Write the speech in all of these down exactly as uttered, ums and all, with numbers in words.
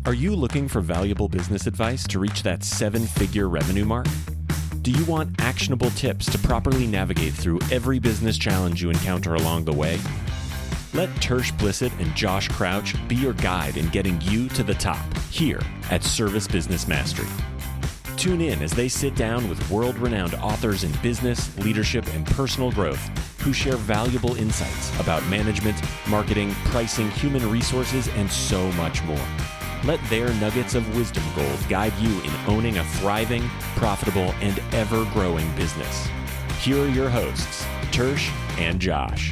Are you looking for valuable business advice to reach that seven-figure revenue mark? Do you want actionable tips to properly navigate through every business challenge you encounter along the way? Let Tersh Blissett and Josh Crouch be your guide in getting you to the top here at Service Business Mastery. Tune in as they sit down with world-renowned authors in business, leadership, and personal growth who share valuable insights about management, marketing, pricing, human resources, and so much more. Let their nuggets of wisdom gold guide you in owning a thriving, profitable, and ever-growing business. Here are your hosts, Tersh and Josh.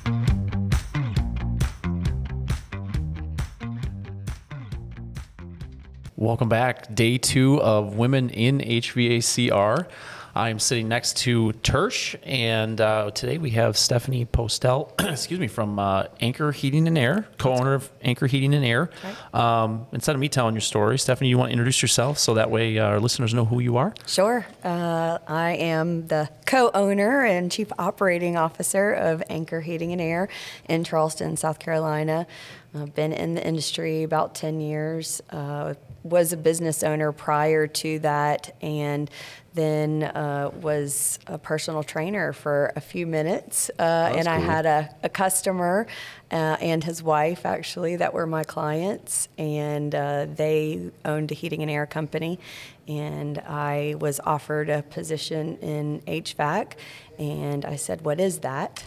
Welcome back. Day two of Women in H V A C R. I'm sitting next to Tersh, and uh, today we have Stephanie Postel, excuse me, from uh, Anchor Heating and Air, co-owner of Anchor Heating and Air. Okay. Um, instead of me telling your story, Stephanie, you want to introduce yourself so that way our listeners know who you are? Sure. Uh, I am the co-owner and chief operating officer of Anchor Heating and Air in Charleston, South Carolina. I've been in the industry about ten years, uh, was a business owner prior to that, and then uh, was a personal trainer for a few minutes. Uh, and I cool. had a, a customer uh, and his wife, actually, that were my clients, and uh, they owned a heating and air company. And I was offered a position in H V A C, and I said, "What is that?"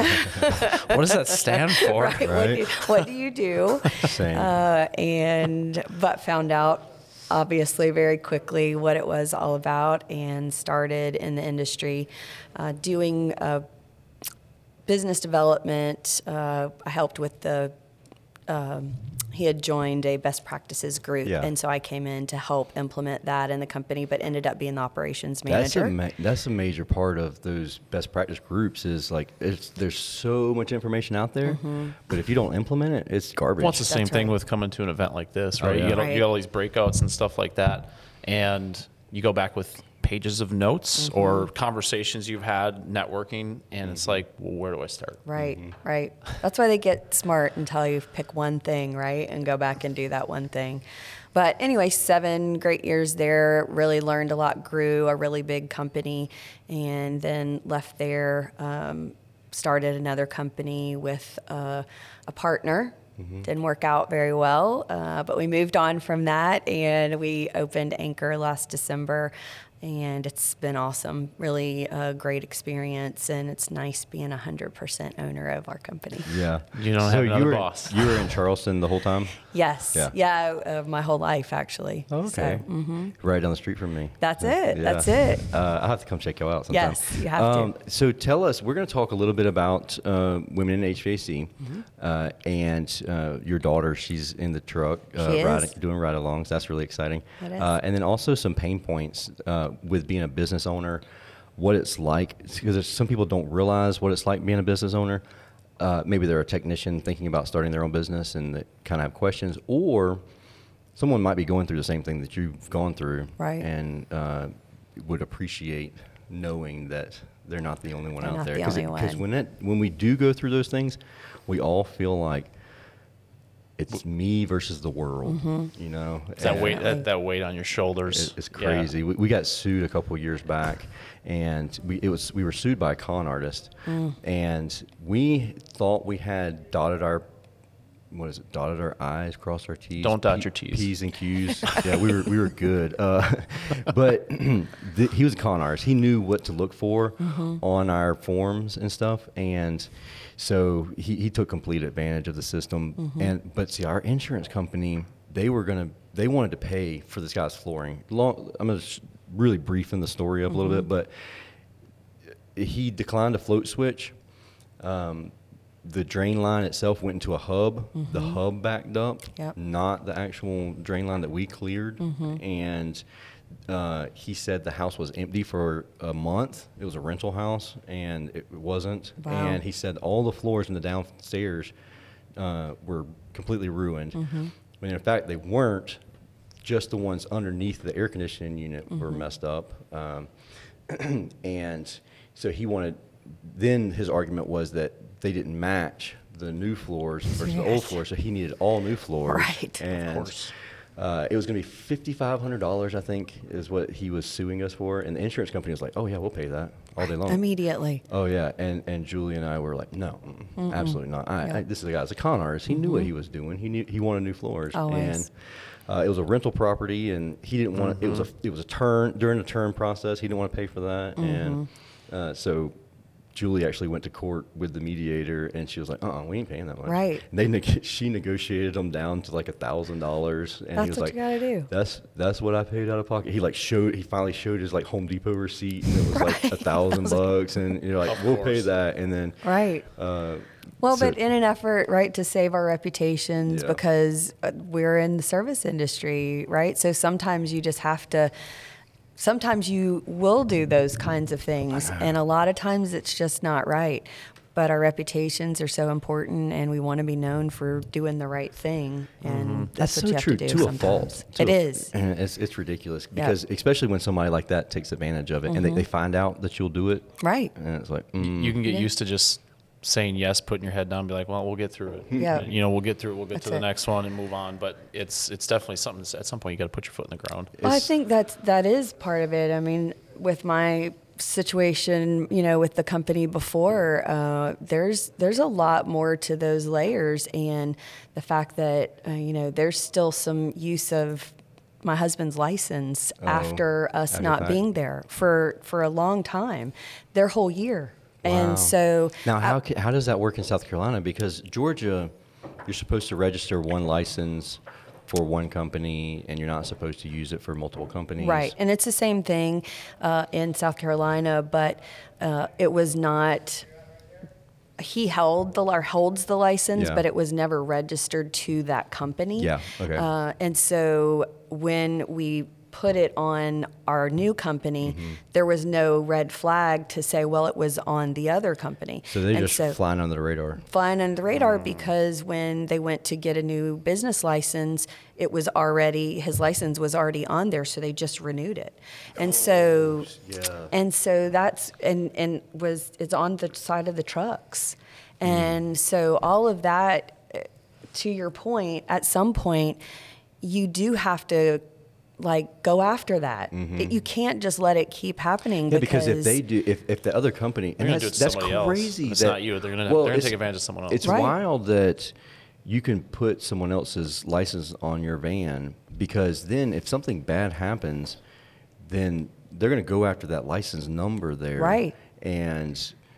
What does that stand for? Right? Right. What, do, what do you do? Same. Uh, and but found out obviously very quickly what it was all about, and started in the industry uh, doing uh, business development. Uh, I helped with the. Um, He had joined a best practices group, Yeah. and so I came in to help implement that in the company, but ended up being the operations That's manager. a ma- that's a major part of those best practice groups is like it's, there's so much information out there, Mm-hmm. but if you don't implement it, it's garbage. Well, it's the same That's thing right. with coming to an event like this, Oh, right? yeah. You, got, Right. you got all these breakouts and stuff like that, and you go back with pages of notes Mm-hmm. or conversations you've had networking, and it's like, well, where do I start? Right, right. That's why they get smart and tell you pick one thing, right, and go back and do that one thing. But anyway, seven great years there, really learned a lot, grew a really big company, and then left there, um, started another company with uh, a partner. Mm-hmm. Didn't work out very well, uh, but we moved on from that, and we opened Anchor last December. And it's been awesome, really a great experience, and it's nice being a hundred percent owner of our company. Yeah. You don't so have another you were, boss. You were in Charleston the whole time? Yes, Yeah. yeah, uh, my whole life actually. Oh, okay. So, mhm. Right down the street from me. That's it. Yeah. That's it. Uh, I'll have to come check you out sometime. Yes, you have to. So tell us, we're going to talk a little bit about uh, women in H V A C, Mm-hmm. uh, and uh, your daughter, she's in the truck uh, She is. riding, doing ride-alongs. That's really exciting. It is. Uh, and then also some pain points uh, with being a business owner, what it's like, because some people don't realize what it's like being a business owner. Uh, maybe they're a technician thinking about starting their own business and they kind of have questions, or someone might be going through the same thing that you've gone through, Right. and uh, would appreciate knowing that they're not the only one They're out not there. the only Because one. when it when we do go through those things, we all feel like it's me versus the world. Mm-hmm. You know, That And weight, that, that weight on your shoulders. it- it's Yeah. crazy. We, we got sued a couple years back, and we it was we were sued by a con artist, Mm. and we thought we had dotted our what is it? Dotted our I's, crossed our T's. Don't dot P- your T's. P's and Q's. Yeah, we were we were good. Uh, but th- he was a con artist. He knew what to look for Mm-hmm. on our forms and stuff, and so he, he took complete advantage of the system. Mm-hmm. And but see, our insurance company, they were gonna they wanted to pay for this guy's flooring. Long, I'm gonna sh- really briefing the story up a little bit, but he declined a float switch. Um, the drain line itself went into a hub. The hub backed up, Yep. not the actual drain line that we cleared. Mm-hmm. And uh, he said the house was empty for a month. It was a rental house, and it wasn't. Wow. And he said all the floors in the downstairs uh, were completely ruined. Mm-hmm. When in fact they weren't. Just the ones underneath the air conditioning unit were Mm-hmm. messed up. Um, and so he wanted, then his argument was that they didn't match the new floors versus the old Yes. floors, so he needed all new floors. Right. Of And course. Uh, it was going to be fifty-five hundred dollars, I think, is what he was suing us for. And the insurance company was like, oh, yeah, we'll pay that all day long. Immediately. Oh, yeah. And and Julie and I were like, no, mm, absolutely not. I, Yeah. I, this is a guy, it's a con artist. He knew what he was doing. He knew he wanted new floors. Always. And uh, it was a rental property, and he didn't want to, it was a it was a turn, during the turn process, he didn't want to pay for that. And uh, so Julie actually went to court with the mediator, and she was like, "Uh, uh we ain't paying that much." Right. And they neg- she negotiated them down to like a thousand dollars, and That's he was what like, you gotta do. "That's that's what I paid out of pocket." He like showed, he finally showed his like Home Depot receipt, and it was like a thousand bucks, and you're like, Of "We'll pay course. that," and then Right. Uh, Well, so- but in an effort, right, to save our reputations Yeah. because uh, we're in the service industry, right? So sometimes you just have to, sometimes you will do those kinds of things. And a lot of times it's just not right. But our reputations are so important, and we want to be known for doing the right thing. And that's, That's what so you have true to do to a sometimes. fault. To It a- is. and it's it's ridiculous because especially when somebody like that takes advantage of it, and they, they find out that you'll do it, Right. and it's like, mm, You can get Yeah. used to just saying yes, putting your head down, be like, well, we'll get through it. Yeah. You know, we'll get through it. We'll get That's to the it. next one and move on. But it's it's definitely something. That's, at some point, you got to put your foot in the ground. Well, I It's- think that's that is part of it. I mean, with my situation, you know, with the company before, uh, there's there's a lot more to those layers, and the fact that uh, you know there's still some use of my husband's license Oh, after us after not fact. being there for for a long time, their whole year, Wow. and so Now, how I- ca- how does that work in South Carolina? Because Georgia, you're supposed to register one license for one company, and you're not supposed to use it for multiple companies. Right, and it's the same thing uh, in South Carolina, but uh, it was not. He held the or holds the license, Yeah. but it was never registered to that company. Yeah, okay. Uh, and so when we put it on our new company, Mm-hmm. there was no red flag to say, well, it was on the other company. So they and just so, flying under the radar. flying under the radar Mm. because when they went to get a new business license, it was already his license was already on there, so they just renewed it, and so yeah. and so that's and and was it's on the side of the trucks, Mm. and so all of that, uh, to your point, at some point, you do have to. Like go after that. It- you can't just let it keep happening. Mm-hmm. Yeah, because if they do, if, if the other company, They're and gonna do that's, it to that's somebody else. crazy. It's that- not you. They're gonna- well, they're gonna it's- take advantage of someone else. It's Right. wild that you can put someone else's license on your van, because then if something bad happens, then they're going to go after that license number there. Right. And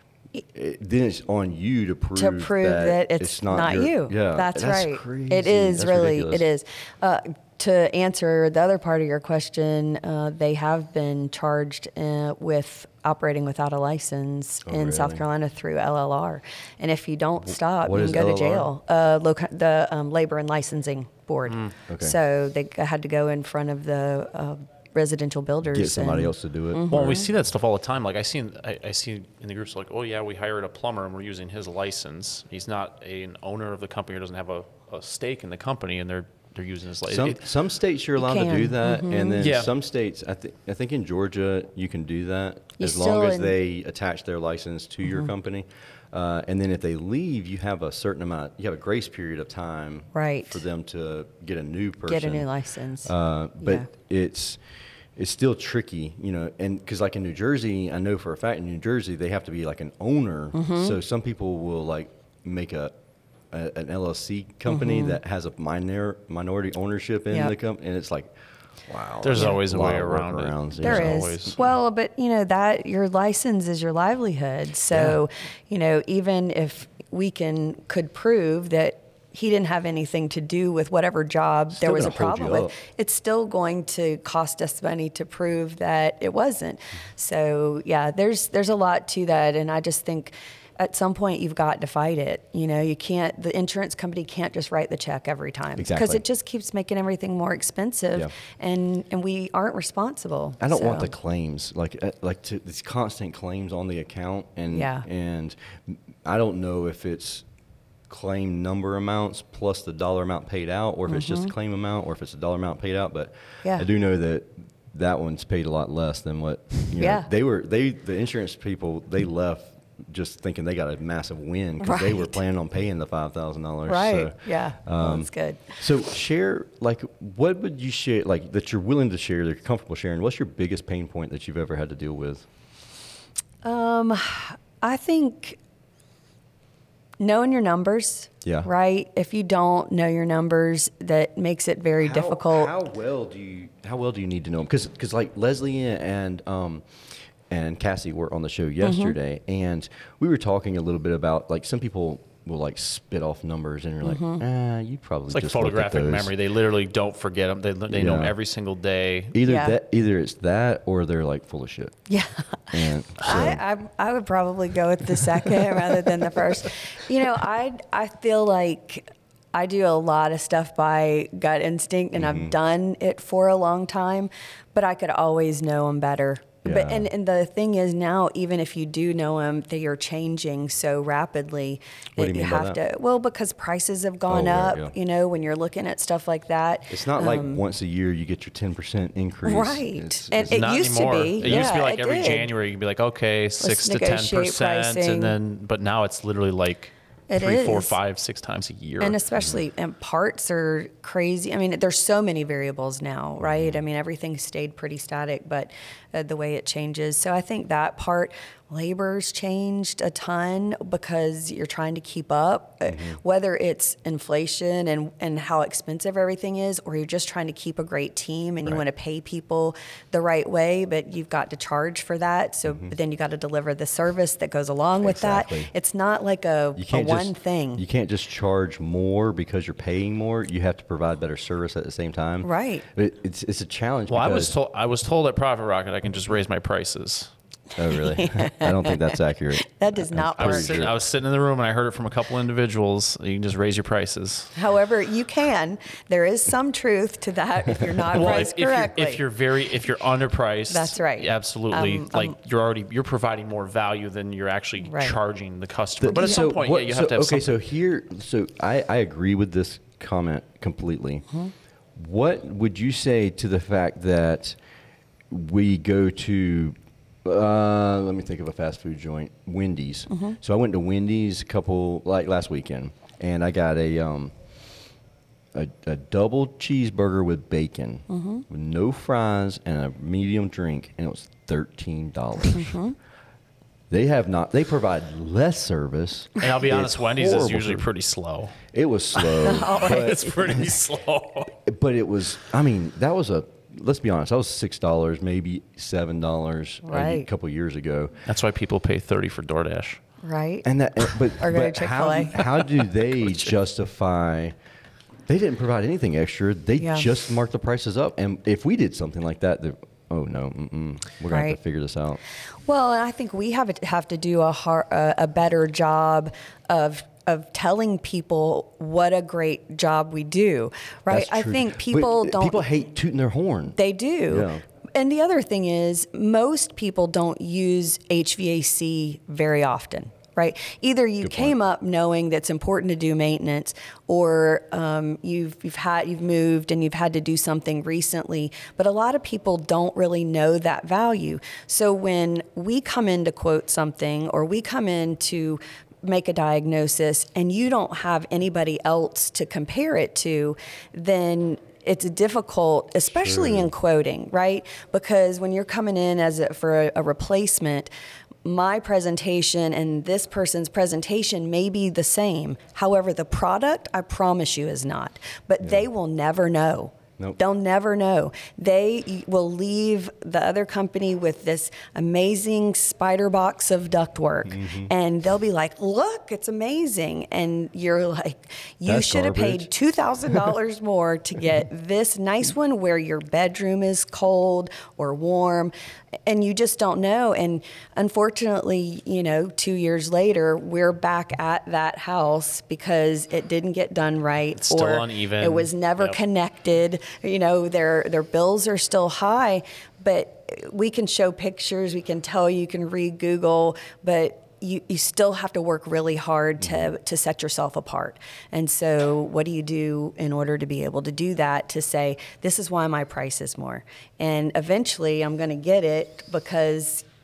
it, then it's on you to prove to prove that, it's, not, your- you. Yeah, that's, right. Crazy. It is That's really. ridiculous. It is. Uh, to answer the other part of your question, uh, they have been charged uh, with operating without a license Oh, in South really? Carolina through L L R, and if you don't stop, what you is can go L to L R? jail. Uh, loca- the um, Labor and Licensing Board. Mm, okay. So they g- had to go in front of the uh, residential builders. Get somebody and- else to do it. Mm-hmm. Well, we see that stuff all the time. Like I see, I, I see in the groups like, oh yeah, we hired a plumber and we're using his license. He's not a, an owner of the company or doesn't have a, a stake in the company, and they're they're using his license. Some some states you're allowed to do can, that, and then Yeah. some states, I think I think in Georgia you can do that You as long still as in- they attach their license to your company, uh, and then if they leave, you have a certain amount, you have a grace period of time, Right. for them to get a new person, Get a new license. Uh, but Yeah. it's it's still tricky, you know, and because like in New Jersey, I know for a fact in New Jersey they have to be like an owner, Mm-hmm. so some people will like make a a, an L L C company that has a minor, minority ownership in Mm-hmm. Yep. the company, and it's like, wow. There's that's always a lot way of around it. workarounds, There yeah. is. always. Well, but you know that your license is your livelihood. So, you know, even if we can could prove that he didn't have anything to do with whatever job Still there was a gonna hold you problem up. with, it's still going to cost us money to prove that it wasn't. So, yeah, there's there's a lot to that, and I just think at some point you've got to fight it. You know, you can't. The insurance company can't just write the check every time because Exactly. it just keeps making everything more expensive, Yeah. and and we aren't responsible. I don't want So- the claims, like uh, like to, these constant claims on the account, and Yeah. and I don't know if it's claim number amounts plus the dollar amount paid out, or if it's just the claim amount, or if it's a dollar amount paid out. But Mm-hmm. Yeah. I do know that that one's paid a lot less than what. You know, Yeah. They were they the insurance people they left just thinking they got a massive win because they were Right. planning on paying the five thousand dollars. Right. So, yeah. Well, um, that's good. So share, like, what would you share, like, that you're willing to share, that you're comfortable sharing? What's your biggest pain point that you've ever had to deal with? Um, I think knowing your numbers. Yeah. Right. If you don't know your numbers, that makes it very How- difficult. How well do you, how well do you need to know them? Because, because like Leslie and, um, and Cassie were on the show Mm-hmm. yesterday, and we were talking a little bit about, like, some people will, like, spit off numbers, and you're like, Mm-hmm. ah, you probably It's like just looked at photographic those. memory. They literally don't forget them. They, they know 'em Yeah. every single day. Either Yeah. that, either it's that, or they're, like, full of shit. Yeah. And so, I, I I would probably go with the second rather than the first. You know, I I feel like I do a lot of stuff by gut instinct, and Mm-hmm. I've done it for a long time, but I could always know them better. But Yeah. and, and the thing is now, even if you do know them, they are changing so rapidly What that do you you mean by have that? to. Well, because prices have gone Oh, right, up. yeah. You know, when you're looking at stuff like that. it's not like once a year you get your ten percent increase. Right. It's- And it's it Not used to anymore. be. It used to be Yeah, like it every did. January you'd be like, okay, six to ten negotiate percent, pricing. and then but now it's literally like It three, four, is. five, six times a year. And especially, and parts are crazy. I mean, there's so many variables now, right? I mean, everything stayed pretty static, but uh, the way it changes. So I think that part, labor's changed a ton because you're trying to keep up, uh, whether it's inflation and, and how expensive everything is, or you're just trying to keep a great team and you Right. want to pay people the right way, but you've got to charge for that. So but then you got to deliver the service that goes along with Exactly. that. It's not like a, You a can't one just, thing. You can't just charge more because you're paying more. You have to provide better service at the same time. Right. It, it's it's a challenge. well, I was because- told I was told at Profit Rocket I can just raise my prices. Oh, really? I don't think that's accurate. That does not I work. was, sitting, I was sitting in the room and I heard it from a couple individuals. You can just raise your prices. However, you can. There is some truth to that if you're not Well, if, priced if you're, correctly. if you're very if you're underpriced, That's right. Absolutely, Um, like um, you're already you're providing more value than you're actually Right. charging the customer. The- but at so some point, what- yeah, you so- have to have okay, something. so here, so I, I agree with this comment completely. Mm-hmm. What would you say to the fact that we go to, uh, let me think of a fast food joint, Wendy's. Mm-hmm. So I went to Wendy's a couple, like last weekend, and I got a, um, a, a double cheeseburger with bacon, Mm-hmm. with no fries and a medium drink, and it was thirteen dollars. Mm-hmm. They have not. They provide less service. And I'll be It's honest, Wendy's is horrible usually service. pretty slow. It was slow, but, It's pretty slow. but it was. I mean, that was a. Let's be honest. That was six dollars, maybe seven dollars a Right. couple years ago. That's why people pay thirty for DoorDash. right? And that, but, Or go to but how, Chick-fil-A. how do they justify? They didn't provide anything extra. They Yeah. just marked the prices up. And if we did something like that, they're, oh no, mm-mm, we're gonna have Right. to figure this out. Well, and I think we have to have to do a har a, a better job of of telling people what a great job we do, right? That's I true. think But people don't. People hate tooting their horn. They do. Yeah. And the other thing is, most people don't use H V A C very often, right? Either you Good came point. up knowing that it's important to do maintenance, or um, you've you've had you've moved and you've had to do something recently. But a lot of people don't really know that value. So when we come in to quote something, or we come in to make a diagnosis, and you don't have anybody else to compare it to, then it's difficult, especially Sure. in quoting, right? Because when you're coming in as a, for a, a replacement, my presentation and this person's presentation may be the same. However, the product, I promise you, is not. But they will never know. Nope. They'll never know. They will leave the other company with this amazing spider box of ductwork, Mm-hmm. and they'll be like, "Look, it's amazing," and you're like, "You That's should have garbage. paid two thousand dollars more to get this nice one where your bedroom is cold or warm," and you just don't know. And unfortunately, you know, two years later, we're back at that house because it didn't get done right, It's still or uneven. it was never Yep. connected. You know, their their bills are still high, but we can show pictures, we can tell you, you can read Google, but you, you still have to work really hard to, to set yourself apart. And so what do you do in order to be able to do that, to say, this is why my price is more? And eventually I'm going to get it because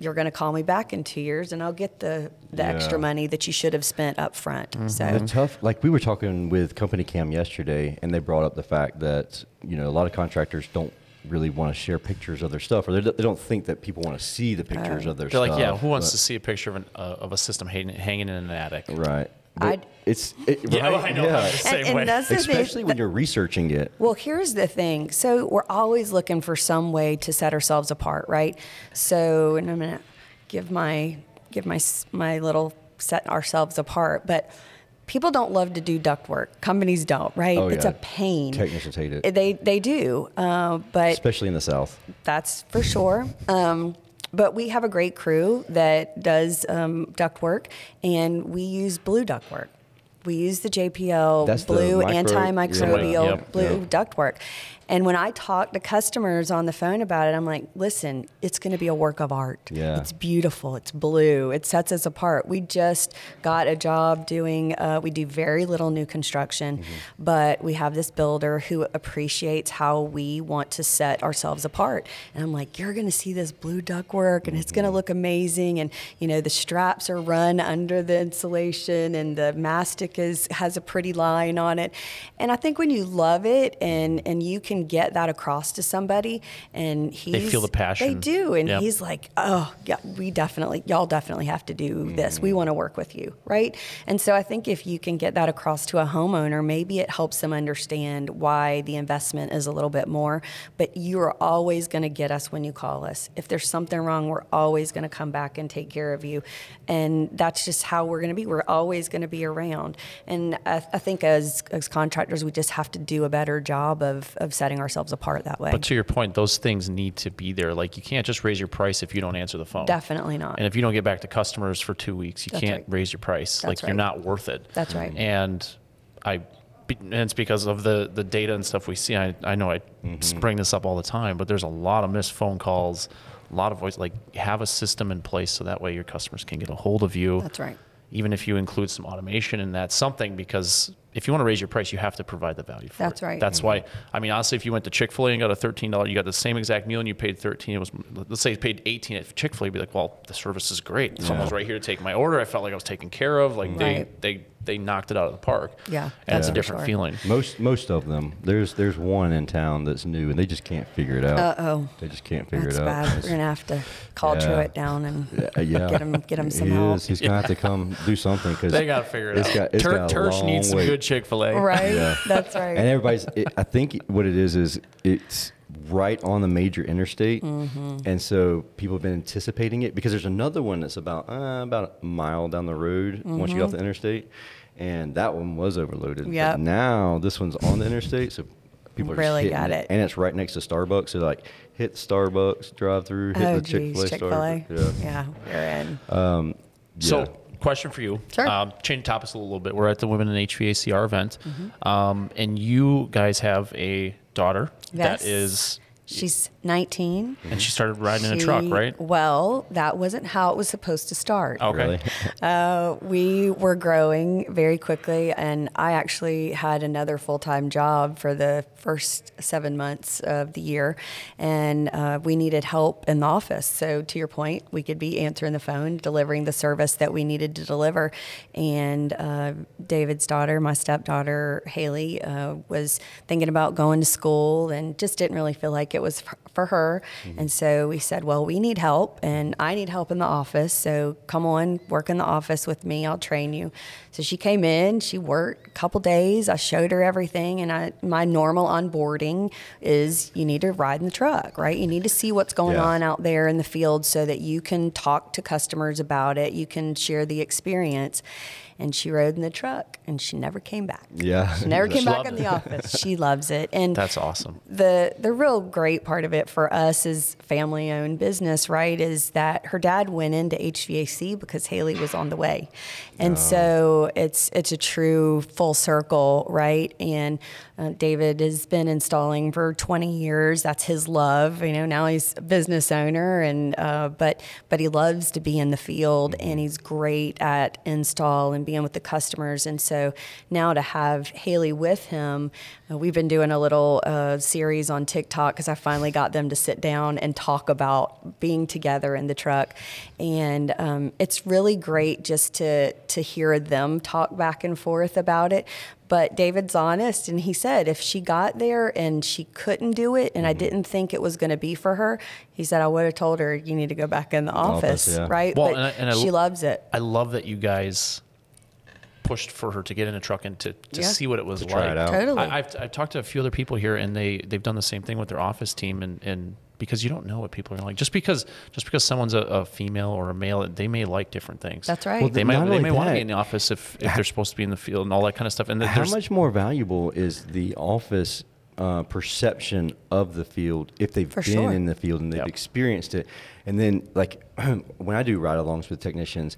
you're going to call me back in two years and I'll get the, the Yeah. extra money that you should have spent up front. So The tough, like we were talking with Company Cam yesterday, and they brought up the fact that, you know, a lot of contractors don't really want to share pictures of their stuff, or they don't- they don't think that people want to see the pictures of their They're stuff. like, yeah, who wants but- to see a picture of, an, uh, of a system hanging, hanging in an attic? Right. But I'd- it's, it, Yeah, right? well, I know. Yeah. I'm the same and, and way. that's the thing. Especially when you're researching it. Well, here's the thing. So we're always looking for some way to set ourselves apart, right? So, and I'm gonna give my give my s- my little set ourselves apart, but people don't love to do duct work. Companies don't, right? Oh, It's yeah. a pain. Technicians hate it. They they do, uh, but Especially in the South. that's for sure. Um, but we have a great crew that does um, duct work, and we use blue duct work. We use the J P L That's the blue micro- antimicrobial yeah. Yep. blue Yep. duct work. And when I talk to customers on the phone about it, I'm like, listen, it's going to be a work of art. Yeah. It's beautiful. It's blue. It sets us apart. We just got a job doing, uh, we do very little new construction, Mm-hmm. but we have this builder who appreciates how we want to set ourselves apart. And I'm like, you're going to see this blue duct work and it's going to Mm-hmm. look amazing. And, you know, the straps are run under the insulation and the mastic is, has a pretty line on it. And I think when you love it and, and you can get that across to somebody and he's, feel the passion. They do. And Yep. he's like, oh, yeah, we definitely, y'all definitely have to do this. We want to work with you, right? And so I think if you can get that across to a homeowner, maybe it helps them understand why the investment is a little bit more. But you're always going to get us when you call us. If there's something wrong, we're always going to come back and take care of you. And that's just how we're going to be. We're always going to be around. And I, I think as, as contractors, we just have to do a better job of, of setting ourselves apart that way. But to your point, those things need to be there. Like you can't just raise your price if you don't answer the phone. Definitely not. And if you don't get back to customers for two weeks, you That's can't right. raise your price. That's like you're right. not worth it. That's right. And I, and it's because of the, the data and stuff we see. I, I know I bring this up all the time, but there's a lot of missed phone calls, a lot of voice. Like have a system in place so that way your customers can get a hold of you. That's right. Even if you include some automation in that, something, because if you want to raise your price, you have to provide the value for it. That's right. That's why, I mean, honestly, if you went to Chick-fil-A and got a thirteen dollars, you got the same exact meal and you paid thirteen, it was, let's say you paid eighteen at Chick-fil-A, you'd be like, well, the service is great. Someone's right here to take my order. I felt like I was taken care of. Like Right. they, they, they knocked it out of the park. Yeah, And it's that's a for different sure. feeling. Most most of them. There's there's one in town that's new, and they just can't figure it out. Uh-oh. They just can't figure That's it out. bad. We're going to have to call Yeah. Truett down and Uh, yeah. get him get him some he help. Is. He's gonna have to come do something because They got to figure it it's out. got- it's Tur- got a Turch long needs some wait. good Chick-fil-A. Right? Yeah. That's right. And everybody's. It, I think what it is is it's right on the major interstate, Mm-hmm. and so people have been anticipating it because there's another one that's about uh, about a mile down the road once you get off the interstate, and that one was overloaded. But Mm-hmm. Yep. now this one's on the interstate, so people are Really just hitting got it. it. and it's right next to Starbucks. So like hit Starbucks, drive through, hit Oh, the geez. Chick-fil-A, Chick-fil-A. Starbucks. Yeah, you're in. Yeah. So, Yeah. question for you. Sure. Um, change topics a little bit. We're at the Women in H V A C R event, Mm-hmm. um, and you guys have a daughter Yes. that is, She's nineteen. and she started riding in a truck, She- right? Well, that wasn't how it was supposed to start. Okay. Really? Uh, we were growing very quickly, and I actually had another full-time job for the first seven months of the year, and uh, we needed help in the office. So, to your point, we could be answering the phone, delivering the service that we needed to deliver. And uh, David's daughter, my stepdaughter Haley, uh, was thinking about going to school and just didn't really feel like it was f- for her. And so we said, well, we need help, and I need help in the office. So come on, work in the office with me. I'll train you. So she came in, she worked a couple days. I showed her everything. And I, my normal onboarding is you need to ride in the truck, right? You need to see what's going Yeah. on out there in the field so that you can talk to customers about it. You can share the experience. And she rode in the truck, and she never came back. Yeah. She never came She back loved in it. the office. She loves it. And That's awesome. the the real great part of it for us is family owned business, right? Is that her dad went into H V A C because Haley was on the way, and so it's it's a true full circle, right? And uh, David has been installing for twenty years. That's his love. You know, now he's a business owner, and uh, but but he loves to be in the field, and he's great at install and being with the customers. And so now to have Haley with him, uh, we've been doing a little uh, series on TikTok because I finally got got them to sit down and talk about being together in the truck. And um, it's really great just to to hear them talk back and forth about it. But David's honest, and he said if she got there and she couldn't do it, and I didn't think it was going to be for her, he said I would have told her you need to go back in the office, office yeah. right? Well, but and I- and I she l- loves it. I love that you guys pushed for her to get in a truck and to, to Yeah. see what it was To like. try it out. Totally. I, I've, I've talked to a few other people here, and they they've done the same thing with their office team, and, and because you don't know what people are like. Just because just because someone's a, a female or a male, they may like different things. That's right. Well, they might Not they only may want to that, be in the office if, if they're supposed to be in the field and all that kind of stuff. And How there's much more valuable is the office uh, perception of the field if they've For been sure. in the field and they've Yep. experienced it? And then, like, when I do ride-alongs with technicians,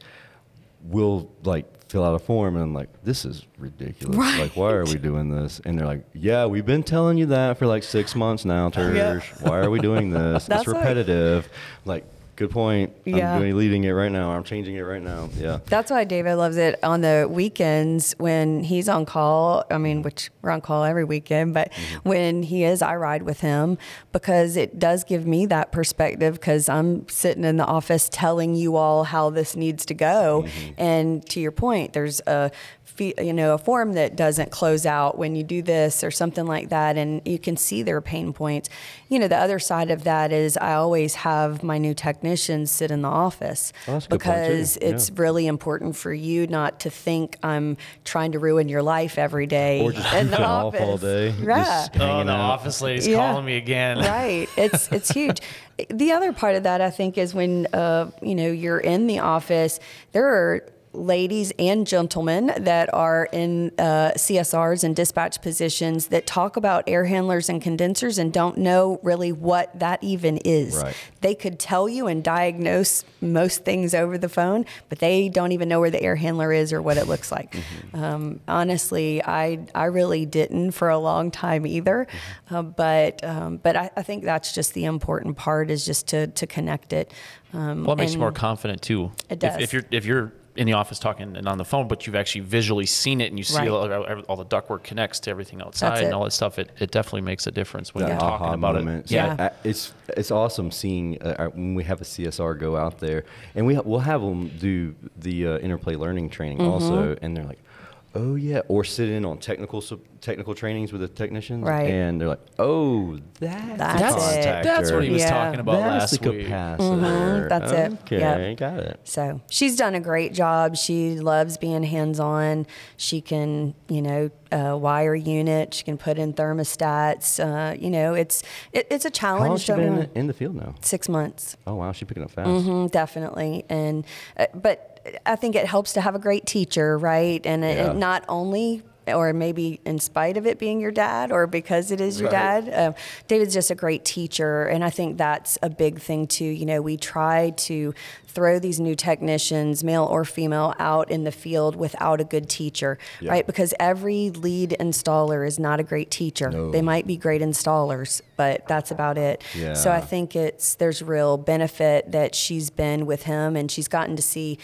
we'll, like, fill out a form, and I'm like, this is ridiculous. Right. Like, why are we doing this? And they're like, yeah, we've been telling you that for, like, six months now, Tersh. Why are we doing this? That's It's right. repetitive. Like, good point. Yeah. I'm deleting it right now. I'm changing it right now. Yeah. That's why David loves it on the weekends when he's on call. I mean, which we're on call every weekend, but Mm-hmm. when he is, I ride with him because it does give me that perspective because I'm sitting in the office telling you all how this needs to go. Mm-hmm. And to your point, there's a fe- you know, a form that doesn't close out when you do this or something like that, and you can see their pain points. You know, the other side of that is I always have my new technicians sit in the office Oh, that's a good point, too. because it's Yeah. really important for you not to think I'm trying to ruin your life every day Or just in the goofing off office. all day. Yeah. Just oh, hanging the out. office lady's Yeah. calling me again. Right. It's it's huge. The other part of that, I think, is when uh, you know you're in the office, there are ladies and gentlemen that are in uh, C S Rs and dispatch positions that talk about air handlers and condensers and don't know really what that even is. Right. They could tell you and diagnose most things over the phone, but they don't even know where the air handler is or what it looks like. Mm-hmm. Um, honestly, I I really didn't for a long time either, Mm-hmm. uh, but um, but I, I think that's just the important part is just to to connect it. Um, Well, it makes you and- more confident too. It does. If, if you're if you're in the office talking and on the phone, but you've actually visually seen it and you see Right. all, all the ductwork connects to everything outside it. and all that stuff, it, it definitely makes a difference when That you're talking aha about moment. it. So Yeah. I- it's it's awesome seeing uh, our- when we have a C S R go out there, and we ha- we'll have them do the uh, interplay learning training Mm-hmm. also, and they're like, oh yeah, or sit in on technical sup- technical trainings with the technicians, Right. and they're like, oh, that's, That's the it. contactor. That's what he was Yeah. talking about That's last the week. capacitor. Mhm, that's it. Okay, Yep. got it. So she's done a great job. She loves being hands-on. She can, you know, uh, wire unit. She can put in thermostats. Uh, you know, it's it, it's a How long has challenge. she don't been in we? the, in the field now? Six months. Oh wow, she's picking up fast. Mm, definitely. And uh, but I think it helps to have a great teacher, right? And it, Yeah. it not only, or maybe in spite of it being your dad, or because it is your Right. dad. Uh, David's just a great teacher, and I think that's a big thing too. You know, we try to throw these new technicians, male or female, out in the field without a good teacher, Yeah. right? Because every lead installer is not a great teacher. No. They might be great installers, but that's about it. So I Yeah. think it's there's real benefit that she's been with him and she's gotten to see.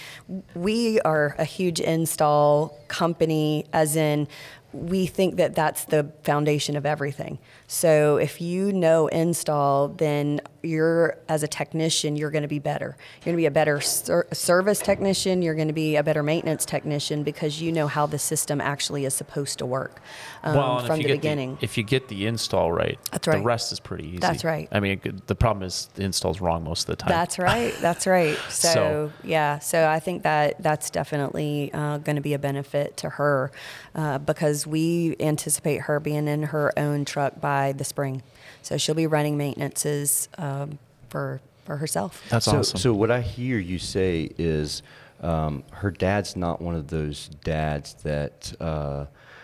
We are a huge install company, as in we think that that's the foundation of everything. So if you know install, then you're, as a technician, you're going to be better. You're going to be a better ser- service technician. You're going to be a better maintenance technician because you know how the system actually is supposed to work um, Well, and from if you the get beginning. The, if you get the install right, That's the right. rest is pretty easy. That's right. I mean, it- the problem is the install's wrong most of the time. That's right. That's right. So, So- yeah. So I think that that's definitely uh, going to be a benefit to her uh, because we anticipate her being in her own truck by the spring. So she'll be running maintenances um, for for herself. That's so, awesome. So what I hear you say is um, her dad's not one of those dads that, uh,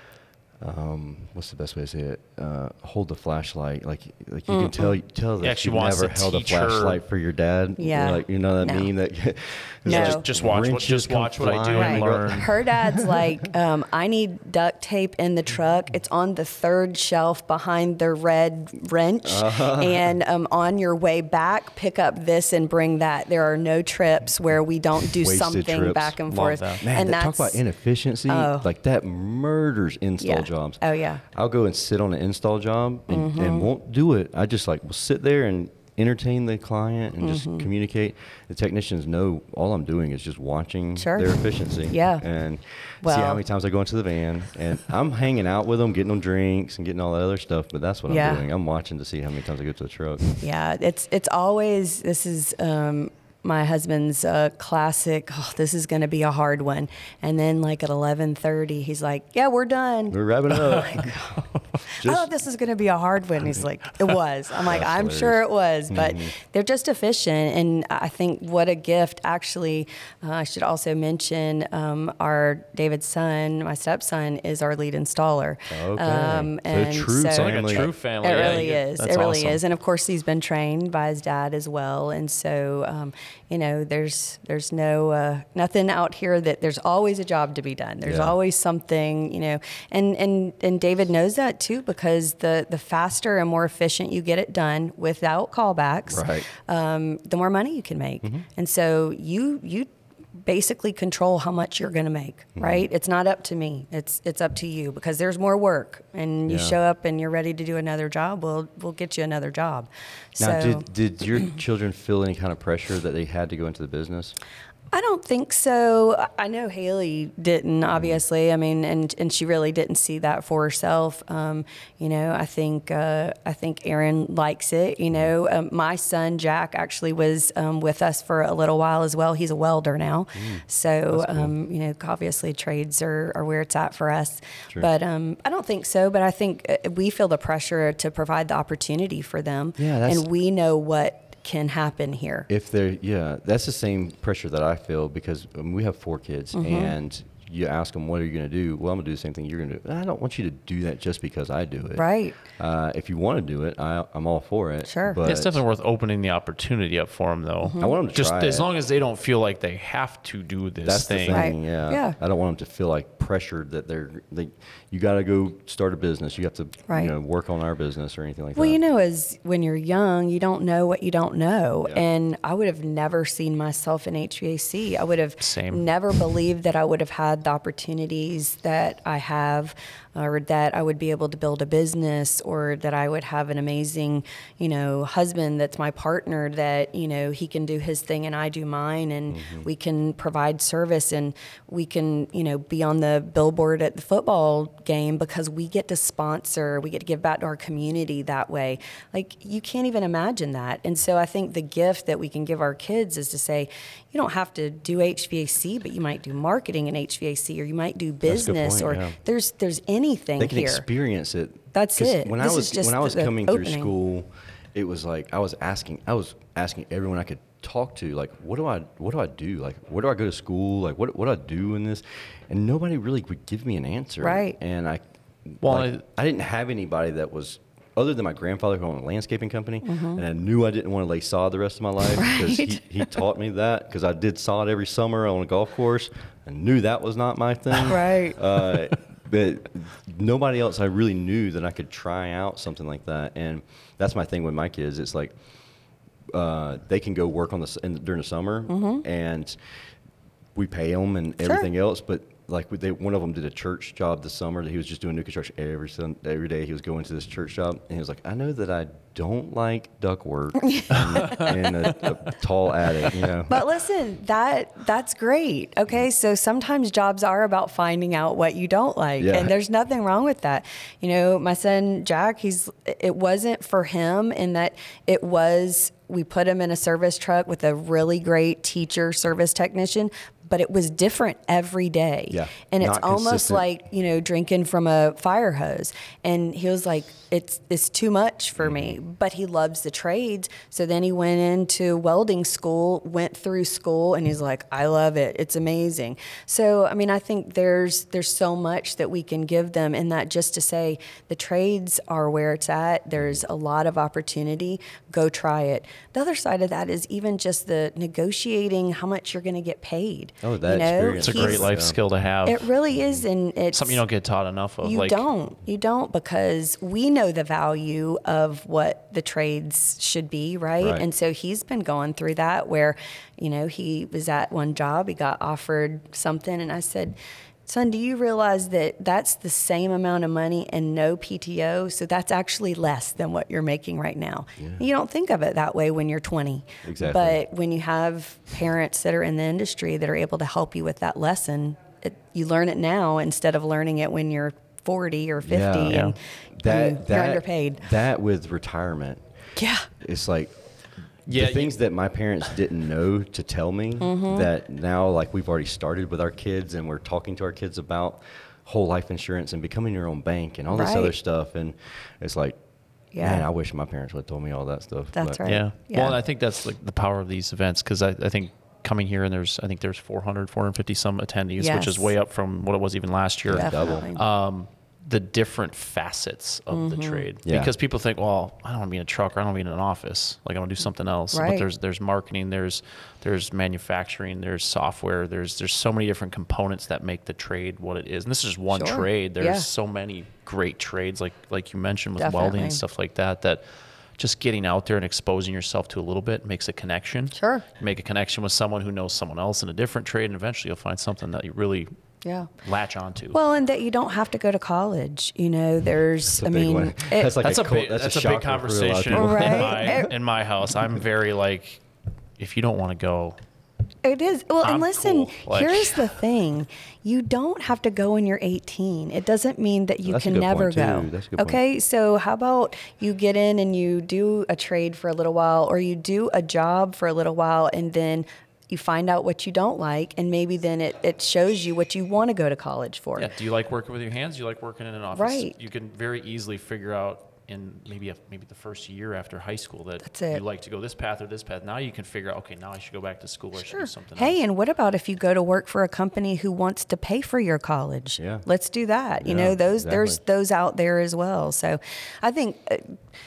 um, what's the best way to say it? Uh, hold the flashlight. Like like you can tell tell that Yeah, she you wants never to held a teach her- flashlight for your dad. Yeah. Like, you know that No. meme that it's No. like Just- just watch what- wrenches just come watch what I do flying. and Right. learn. Her dad's like, um, I need duct tape in the truck. It's on the third shelf behind the red wrench. Uh-huh. And um, on your way back, pick up this and bring that. There are no trips where we don't do Wasted something trips. back and Love forth. that. Man, and that, talk about inefficiency. Oh. Like that murders install Yeah. jobs. jobs. Oh, yeah. I'll go and sit on an install job and, Mm-hmm. and won't do it. I just like will sit there and entertain the client and Mm-hmm. just communicate. The technicians know all I'm doing is just watching Sure. their efficiency. Yeah. And see Well- how many times I go into the van, and I'm hanging out with them, getting them drinks and getting all that other stuff. But that's what Yeah. I'm doing. I'm watching to see how many times I go to the truck. Yeah, it's it's always this is um, my husband's uh, classic. Oh, this is going to be a hard one, and then like at eleven thirty, he's like, "Yeah, we're done." We're wrapping it up. I thought this was going to be a hard one. He's like, it was. I'm like, That's I'm hilarious. sure it was, but Mhm. they're just efficient. And I think what a gift, actually. Uh, I should also mention um, our David's son, my stepson, is our lead installer. Okay. Um, So and true so It's like a family. true family. It Yeah, really you- is. that's It really awesome. is. And of course, he's been trained by his dad as well. And so, um, you know, there's there's no uh, nothing out here that there's always a job to be done. There's Yeah. always something, you know, and and and David knows that too, because the the faster and more efficient you get it done without callbacks, Right. um, the more money you can make. And so you you basically control how much you're going to make, right? It's not up to me. It's it's up to you, because there's more work, and you Yeah. show up and you're ready to do another job. We'll we'll get you another job. Now, so did, did your children feel any kind of pressure that they had to go into the business? I don't think so. I know Haley didn't, obviously. I mean, and, and she really didn't see that for herself. Um, you know, I think uh, I think Aaron likes it. You know, um, my son Jack actually was um, with us for a little while as well. He's a welder now, so That's cool. um, you know, obviously trades are, are where it's at for us. Sure. But um, I don't think so. But I think uh, we feel the pressure to provide the opportunity for them, Yeah, that's- and we know what can happen here. If they're, yeah, that's the same pressure that I feel, because um, we have four kids, Mm-hmm. and you ask them, what are you going to do? Well, I'm going to do the same thing you're going to do. I don't want you to do that just because I do it. Right. Uh, if you want to do it, I, I'm all for it. Sure. But It's definitely worth opening the opportunity up for them, though. Mm-hmm. I want them to Just try as it. long as they don't feel like they have to do this That's thing. the Right. thing, yeah. Yeah. I don't want them to feel like pressured that they're, they, you got to go start a business. You have to, Right. you know, work on our business or anything like Well, that. you know, as when you're young, you don't know what you don't know. Yeah. And I would have never seen myself in H V A C. I would have Same. never believed that I would have had the opportunities that I have, or that I would be able to build a business, or that I would have an amazing, you know, husband that's my partner, that, you know, he can do his thing and I do mine, and Mm-hmm. we can provide service, and we can, you know, be on the billboard at the football game because we get to sponsor, we get to give back to our community that way. Like, you can't even imagine that. And so I think the gift that we can give our kids is to say, you don't have to do H V A C, but you might do marketing in H V A C, or you might do That's a good business, point, or yeah. there's there's anything They can here. experience it. That's 'Cause it. When This I is was just when I was the coming through opening. school, it was like I was asking I was asking everyone I could talk to, like, what do I what do I do? Like, where do I go to school? Like, what what do I do in this? And nobody really would give me an answer. Right. And I Well, like, I, didn't have anybody that was, other than my grandfather who owned a landscaping company, and I knew I didn't want to lay sod the rest of my life, because he, Mm-hmm. Right. he taught me that, because I did sod every summer on a golf course and knew that was not my thing. Right. Uh, but nobody else I really knew that I could try out something like that. And that's my thing with my kids. It's like uh, they can go work on the s- in, during the summer, and we pay them and Sure. everything else. But like they, one of them did a church job this summer. That he was just doing new construction every sun, every day. He was going to this church job, and he was like, "I know that I don't like duct work in, in a, a tall attic." You know. But listen, that that's great. Okay, so sometimes jobs are about finding out what you don't like, Yeah. and there's nothing wrong with that. You know, my son Jack, he's it wasn't for him in that it was we put him in a service truck with a really great teacher service technician, but it was different every day. Yeah, And it's not almost consistent. like, you know, drinking from a fire hose. And he was like, it's it's too much for me. But he loves the trades. So then he went into welding school, went through school, and he's like, I love it. It's amazing. So I mean, I think there's there's so much that we can give them in that, just to say the trades are where it's at. There's a lot of opportunity. Go try it. The other side of that is even just the negotiating how much you're going to get paid. Oh, that experience. It's a He's- great life Yeah. skill to have. It really is, and it's Something you don't get taught enough of. you like, don't. You don't, because we know the value of what the trades should be, right? Right. And so he's been going through that where, you know, he was at one job, he got offered something, and I said, son, do you realize that that's the same amount of money and no P T O? So that's actually less than what you're making right now. Yeah. You don't think of it that way when you're twenty. Exactly. But when you have parents that are in the industry that are able to help you with that lesson, it, you learn it now instead of learning it when you're forty or fifty Yeah. and, Yeah. and That, you're that, underpaid. That with retirement, Yeah. it's like Yeah, the things that my parents didn't know to tell me Mm-hmm. that now, like, we've already started with our kids and we're talking to our kids about whole life insurance and becoming your own bank and all this Right. other stuff. And it's like, Yeah. man, I wish my parents would have told me all that stuff. That's but- right. Yeah. Yeah. Well, and I think that's like the power of these events because I, I think coming here and there's I think there's four hundred, four hundred fifty some attendees, which is Yes. way up from what it was even last year. Yeah. double. Definitely. Um, the different facets of Mm-hmm. the trade Yeah. because people think, well, I don't want to be in a truck or I don't want to be in an office. Like I want to do something else. But Right. there's there's marketing, there's there's manufacturing, there's software, there's there's so many different components that make the trade what it is. And this is just one Sure. trade. There's Yeah. so many great trades like like you mentioned with welding Definitely. and stuff like that that just getting out there and exposing yourself to a little bit makes a connection. Sure. You make a connection with someone who knows someone else in a different trade, and eventually you'll find something that you really Yeah. latch onto. Well, and that you don't have to go to college. You know, there's, That's a I big mean, one. it- That's like that's a, a, cult- big, that's that's a, a, shocker big for a lot of conversation people. Right. in, my, in my house. I'm very like, if you don't want to go, It is. Well, and I'm listen, cool. Like- here's the thing. You don't have to go when you're eighteen. It doesn't mean that you That's a can good never point, go. too. That's a good point. Okay? So, how about you get in and you do a trade for a little while or you do a job for a little while and then you find out what you don't like and maybe then it, it shows you what you want to go to college for. yeah, do you like working with your hands? Do you like working in an office? Right. You can very easily figure out in maybe a, maybe the first year after high school that That's it. you like to go this path or this path. Now you can figure out, okay, now I should go back to school or I should do something Hey, else. and what about if you go to work for a company who wants to pay for your college? Yeah. Let's do that. You Yeah, know, those there's exactly. those out there as well. So, I think uh,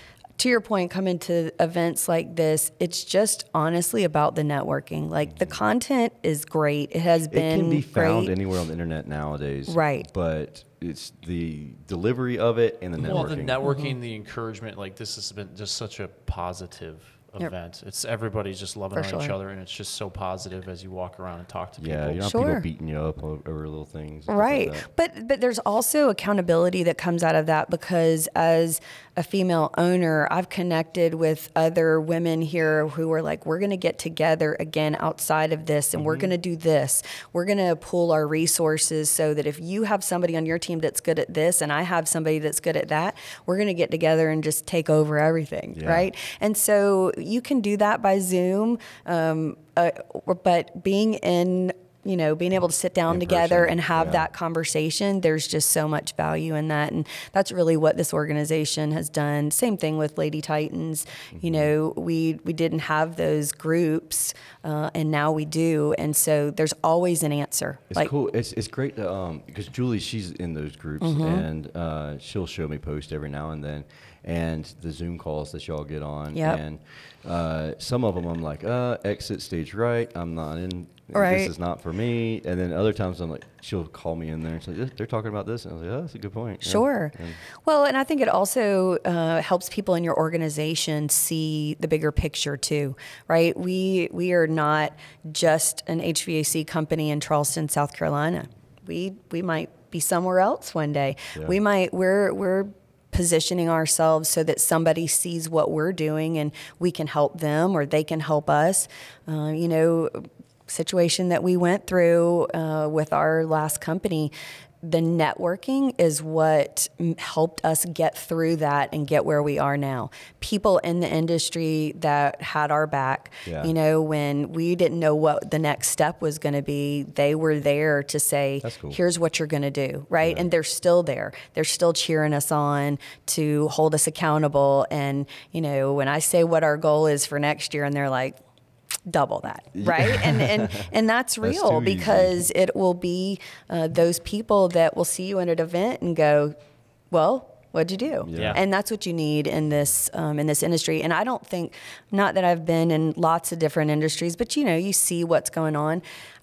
to your point, coming to events like this, it's just honestly about the networking. Like the content is great. It has It been can be found great. anywhere on the internet nowadays. Right. But it's the delivery of it and the networking. Well, the networking, the encouragement, like this has been just such a positive Mm-hmm. Yep. event. It's everybody's just loving For on each sure. other, and it's just so positive as you walk around and talk to Yeah, people. you know, Sure. people beating you up over, over little things. and stuff like Right. that. But but there's also accountability that comes out of that because as a female owner, I've connected with other women here who are like, we're going to get together again outside of this and we're going to do this. We're going to pool our resources so that if you have somebody on your team that's good at this and I have somebody that's good at that, we're going to get together and just take over everything. Yeah. Right. And so you can do that by Zoom. Um, uh, but being in you know, being able to sit down In together person, and have yeah. that conversation, there's just so much value in that. And that's really what this organization has done. Same thing with Lady Titans. Mm-hmm. You know, we, we didn't have those groups, uh, and now we do. And so there's always an answer. It's cool. It's it's great to um because Julie, she's in those groups Mm-hmm. and uh, she'll show me posts every now and then, and the Zoom calls that y'all get on. Yep. And uh, some of them I'm like, uh, exit stage right. I'm not in. Right. This is not for me. And then other times I'm like, she'll call me in there and she's like, they're talking about this, and I was like, oh, that's a good point. Yeah. Sure. And- Well, and I think it also uh, helps people in your organization see the bigger picture too, right? We we are not just an H V A C company in Charleston, South Carolina. We we might be somewhere else one day. Yeah. We might we're we're positioning ourselves so that somebody sees what we're doing and we can help them or they can help us. Uh, you know, situation that we went through uh, with our last company, the networking is what m- helped us get through that and get where we are now. People in the industry that had our back, Yeah. you know, when we didn't know what the next step was going to be, they were there to say, That's cool. here's what you're going to do, right? And they're still there. They're still cheering us on to hold us accountable. And, you know, when I say what our goal is for next year, and they're like, double that, right? and and and that's real too easy. because it will be uh, those people that will see you in an event and go, well, what'd you do? Yeah. And that's what you need in this um, in this industry. And I don't think, not that I've been in lots of different industries, but you know, you see what's going on.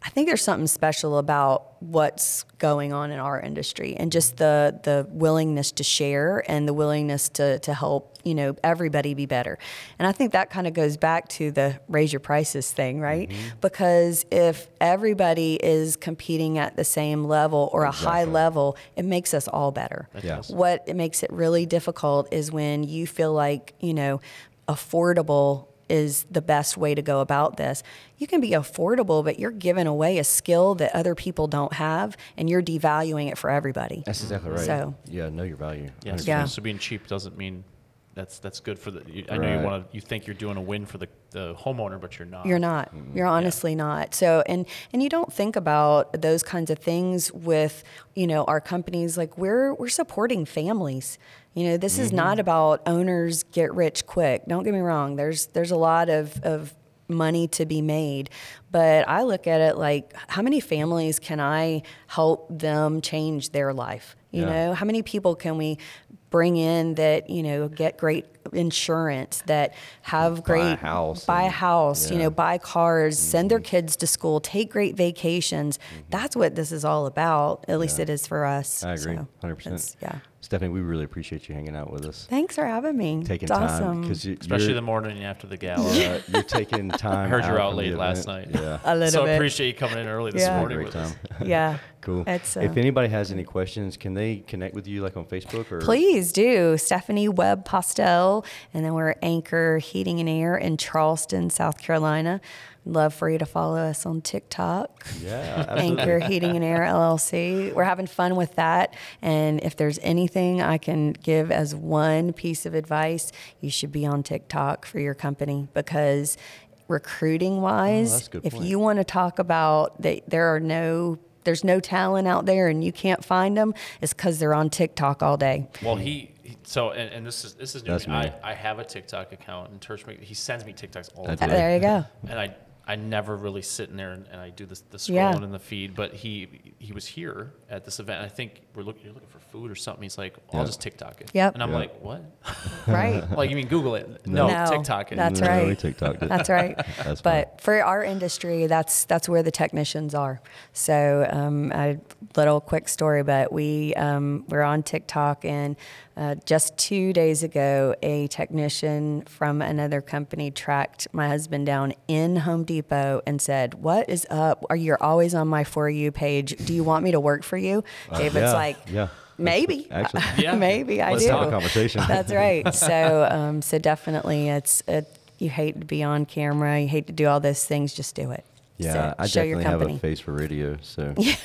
I think there's something special about what's going on in our industry, and just the the willingness to share and the willingness to to help, you know, everybody be better. And I think that kind of goes back to the raise your prices thing, right? Mm-hmm. Because if everybody is competing at the same level or a exactly. high level, it makes us all better. Yes. What it makes it really difficult is when you feel like, you know, affordable is the best way to go about this. You can be affordable, but you're giving away a skill that other people don't have, and you're devaluing it for everybody. That's exactly right. So, yeah, know your value. Yeah, so, yeah. so being cheap doesn't mean that's that's good for the. You, I know right. you want to. You think you're doing a win for the, the homeowner, but you're not. You're not. You're honestly yeah. not. So and and you don't think about those kinds of things with, you know, our companies. Like we're we're supporting families. You know, this mm-hmm. is not about owners get rich quick. Don't get me wrong. There's there's a lot of of money to be made, but I look at it like, how many families can I help them change their life? You yeah. know, how many people can we bring in that, you know, get great insurance, that have great, buy a house, buy a and, house yeah. you know, buy cars, mm-hmm. send their kids to school, take great vacations. Mm-hmm. That's what this is all about. At least yeah. it is for us. I agree, so one hundred percent. Yeah. Stephanie, we really appreciate you hanging out with us. Thanks for having me. Taking it's time, awesome. You, especially the morning after the gala. Yeah, you're taking time. I heard you were out out late last night. Yeah, a little so bit. I appreciate you coming in early this yeah. morning Great with time. us. Yeah, cool. It's, uh, if anybody has any questions, can they connect with you like on Facebook or? Please do. Stephanie Webb Postel, and then we're Anchor Heating and Air in Charleston, South Carolina. Love for you to follow us on TikTok. Yeah, Anchor Heating and Air L L C. We're having fun with that. And if there's anything I can give as one piece of advice, you should be on TikTok for your company, because recruiting wise, oh, if you want to talk about that there are no there's no talent out there and you can't find them, it's because they're on TikTok all day. Well, he, he so and, and this is this is new. That's to me. me. I, I have a TikTok account, and Tersh, he sends me TikToks all the That's time. There you go. And I I never really sit in there and, and I do this the scrolling Yeah. in the feed. But he he was here at this event. I think we're looking you're looking for food or something. He's like, I'll Yeah. just TikTok it. Yep. And I'm Yeah. like, what? Right. Like, you mean Google it? No, No, TikTok it. that's No, right. we TikToked it. That's right. That's but for our industry, that's that's where the technicians are. So um, a little quick story, but we um, we're on TikTok, and uh, just two days ago, a technician from another company tracked my husband down in Home Depot and said, "What is up? Are you always on my For You page? Do you want me to work for you?" Uh, David's yeah, like, yeah. Maybe, Actually, Yeah. maybe I Let's do. have a conversation. That's right. So, um, so definitely, it's it, you hate to be on camera, you hate to do all those things. Just do it. Yeah, So, I show your definitely have company. a face for radio, so it's-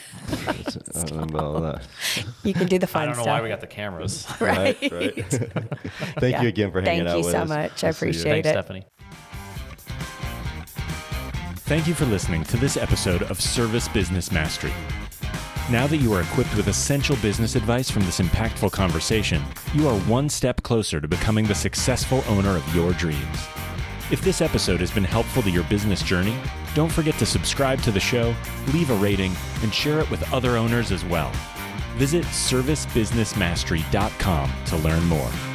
I don't know about all that. You can do the fun I don't know stuff. why we got the cameras. right. right. Thank Yeah. you again for hanging Thank out you with so us. much. I We'll see you. appreciate Thanks, it. Stephanie. Thank you for listening to this episode of Service Business Mastery. Now that you are equipped with essential business advice from this impactful conversation, you are one step closer to becoming the successful owner of your dreams. If this episode has been helpful to your business journey, don't forget to subscribe to the show, leave a rating, and share it with other owners as well. Visit service business mastery dot com to learn more.